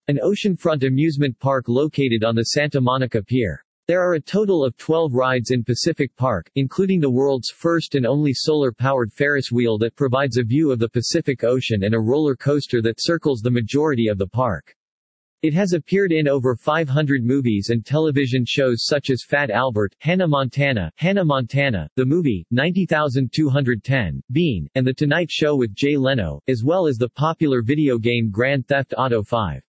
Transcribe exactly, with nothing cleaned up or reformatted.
an oceanfront amusement park located on the Santa Monica Pier. There are a total of twelve rides in Pacific Park, including the world's first and only solar-powered Ferris wheel that provides a view of the Pacific Ocean and a roller coaster that circles the majority of the park. It has appeared in over five hundred movies and television shows such as Fat Albert, Hannah Montana, Hannah Montana, The Movie, ninety thousand two hundred ten, Bean, and The Tonight Show with Jay Leno, as well as the popular video game Grand Theft Auto five.